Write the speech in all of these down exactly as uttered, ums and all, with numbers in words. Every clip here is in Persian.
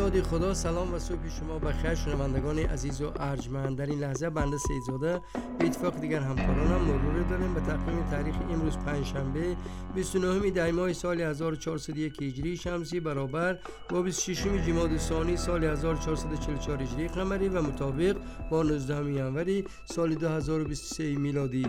ناد خدا، سلام و صبح شما بخیر شنوندگان عزیز و ارجمند. در این لحظه بنده سیدزاده به اتفاق دیگر همکارانم مرور داریم به تقویم تاریخ امروز پنجشنبه بیست و نهم دی ماه سال هزار و چهارصد و یک هجری شمسی برابر با بیست و ششم جمادی الثانی سال هزار و چهارصد و چهل و چهار هجری قمری و مطابق با نوزدهم ینوری سال دو هزار و بیست و سه میلادی.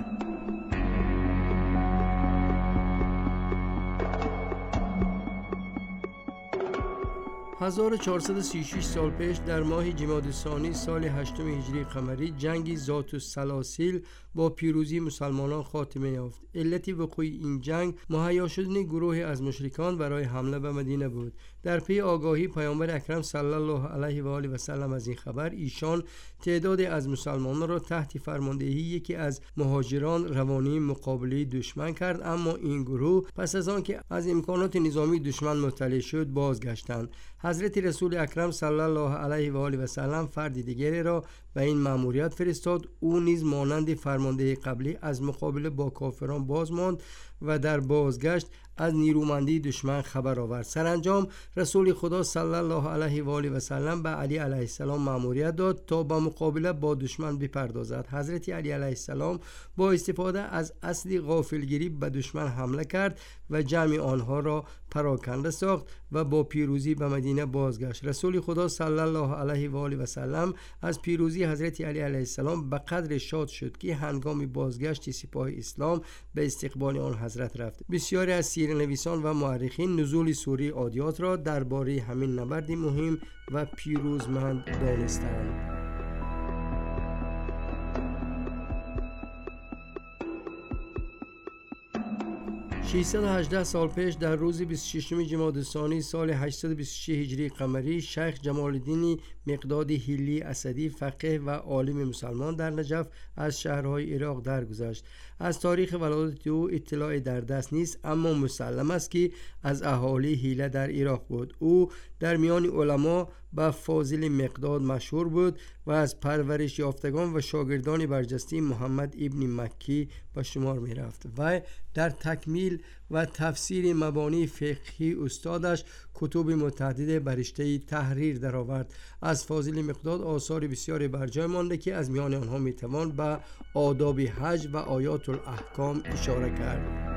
هزار و چهارصد و سی و شش سال پیش در ماه جمادی الثانی سال هشتم هجری قمری جنگی ذات السلاسل با پیروزی مسلمانان خاتمه یافت. علت وقوع این جنگ مهیا شدن گروهی از مشرکان برای حمله به مدینه بود. در پی آگاهی پیامبر اکرم صلی الله علیه و آله و سلم از این خبر، ایشان تعدادی از مسلمانان را تحت فرماندهی یکی از مهاجران روانی مقابله دشمن کرد، اما این گروه پس از آن که از امکانات نظامی دشمن مطلع شد بازگشتند. حضرت رسول اکرم صلی الله علیه و آله و سلم فرد دیگری را به این مأموریت فرستاد. او نیز مانند فرمانده قبلی از مقابله با کافران باز ماند و در بازگشت از نیرومندی دشمن خبر آورد. سرانجام رسول خدا صلی الله علیه و آله و سلم به علی علیه السلام مأموریت داد تا به مقابله با دشمن بپردازد. حضرت علی علیه السلام با استفاده از اصل غافلگیری به دشمن حمله کرد و جمع آنها را پراکنده ساخت و با پیروزی به مدینه بازگشت. رسول خدا صلی الله علیه و آله و سلم از پیروزی حضرت علی علیه السلام به قدر شاد شد که هنگام بازگشت سپاه اسلام به استقبال آن حضرت رفت. بسیاری از سیرنویسان و مورخین نزول سوره عادیات را درباره همین نبرد مهم و پیروزمند دانستند. ششصد و هجده سال پیش در روز بیست و ششم جمادی الثانی سال هشتصد و بیست و شش هجری قمری شیخ جمال الدین مقداد هیلی اسدی فقیه و عالم مسلمان در نجف از شهرهای عراق درگذشت. از تاریخ ولادت او اطلاع در دست نیست، اما مسلم است که از اهالی هیله در عراق بود. او در میان علما به فاضل مقداد مشهور بود و از پرورش یافتگان و شاگردان برجسته محمد ابن مکی به شمار می رفت. و در تکمیل و تفسیر مبانی فقهی استادش کتب متعدد بر رشته تحریر درآورد. از فاضل مقداد آثار بسیاری بر جای مانده که از میان آنها می توان به آداب حج و آیات الاحکام اشاره کرد.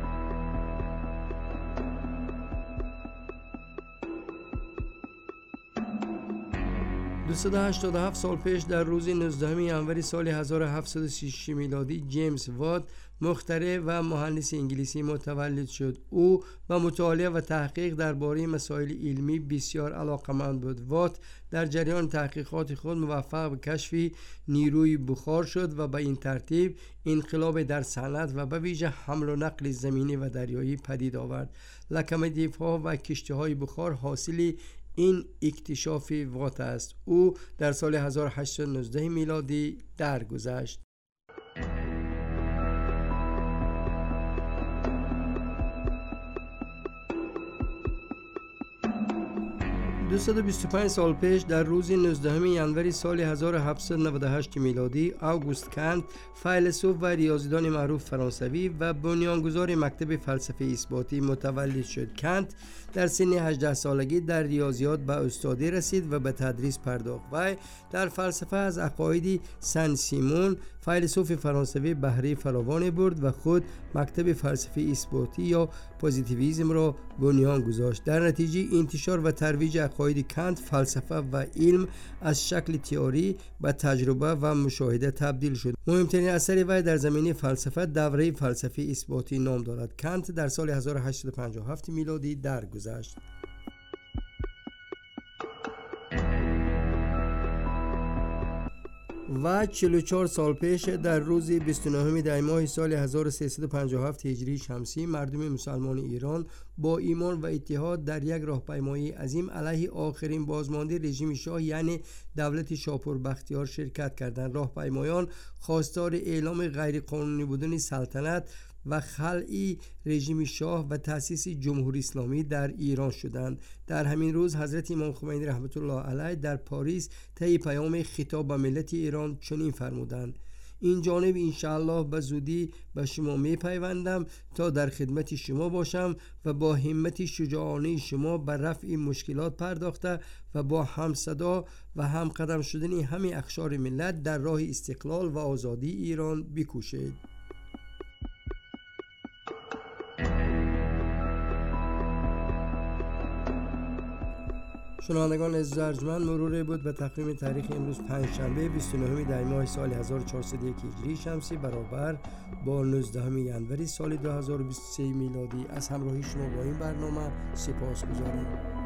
دویست و هشتاد و هفت سال پیش در روز نوزدهم ینوری سال هزار و هفتصد و سی و شش میلادی جیمز وات مخترع و مهندس انگلیسی متولد شد. او با مطالعه و تحقیق درباره مسائل علمی بسیار علاقه‌مند بود. وات در جریان تحقیقات خود موفق به کشف نیروی بخار شد و به این ترتیب انقلاب در صنعت و به ویژه حمل و نقل زمینی و دریایی پدید آورد. لوکوموتیوها و کشتی‌های بخار حاصل این اکتشاف وات است. او در سال هزار و هشتصد و نوزده میلادی درگذشت. دویست و بیست و پنج سال پیش در روز نوزدهم ینوری سال هزار و هفتصد و نود و هشت میلادی آگوست کنت فیلسوف و ریاضیدان معروف فرانسوی و بنیانگذار مکتب فلسفه اثباتی متولد شد. کنت در سن هجده سالگی در ریاضیات به استادی رسید و به تدریس پرداخت و در فلسفه از عقاید سن سیمون فیلسوف فرانسوی بهره فراوانی برد و خود مکتب فلسفه اثباتی یا پوزیتیویسم را بنیان گذاشت. در نتیجه انتشار و ترویج عقاید کنت، فلسفه و علم از شکل تئوری به تجربه و مشاهده تبدیل شد. مهمترین اثر وی در زمینه فلسفه دوره فلسفه اثباتی نام دارد. کنت در سال هزار و هشتصد و پنجاه و هفت میلادی درگذشت. و چهل و چهار سال پیش در روز بیست و نهم دی ماه سال هزار و سیصد و پنجاه و هفت هجری شمسی مردم مسلمان ایران با ایمان و اتحاد در یک راهپیمایی عظیم علیه آخرین بازمانده رژیم شاه یعنی دولت شاپور بختیار شرکت کردند. راهپیمایان خواستار اعلام غیرقانونی بودن سلطنت و خلع رژیم شاه و تأسیس جمهوری اسلامی در ایران شدند. در همین روز حضرت امام خمینی رحمت الله علیه در پاریس طی پیام خطاب به ملت ایران چنین فرمودند: این جانب انشاءالله به زودی به شما می پیوندم تا در خدمت شما باشم و با همت شجاعانه شما بر رفع مشکلات پرداخته و با هم صدا و هم قدم شدن همه اقشار ملت در راه استقلال و آزادی ایران بکوشید. شنوندگان عزیز و ارجمند، مرور بود به تقویم تاریخ امروز پنجشنبه بیست و نهم دی ماه سال هزار و چهارصد و یک هجری شمسی برابر با نوزدهم ژانویه سال دو هزار و بیست و سه میلادی. از همراهی شما با این برنامه سپاسگزارم.